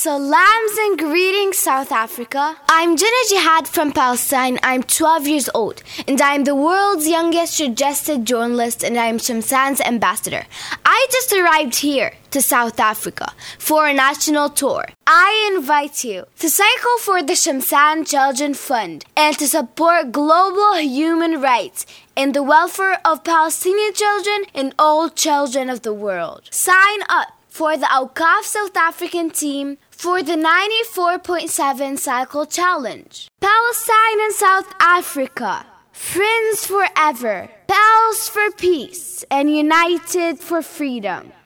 Salams and greetings, South Africa. I'm Jinnah Jihad from Palestine. I'm 12 years old, and I'm the world's youngest registered journalist, and I'm Shamsan's ambassador. I just arrived here to South Africa for a national tour. I invite you to cycle for the Shamsan Children Fund and to support global human rights and the welfare of Palestinian children and all children of the world. Sign up for the Awqaf South African team for the 94.7 Cycle Challenge. Palestine and South Africa, friends forever, pals for peace, and united for freedom.